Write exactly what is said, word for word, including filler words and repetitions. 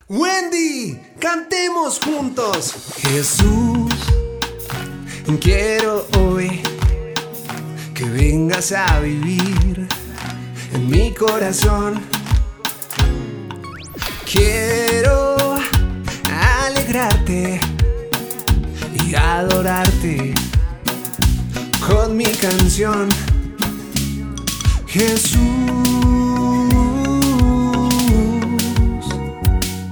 Wendy, cantemos juntos. Jesús, quiero hoy que vengas a vivir en mi corazón. Quiero alegrarte y adorarte con mi canción. Jesús,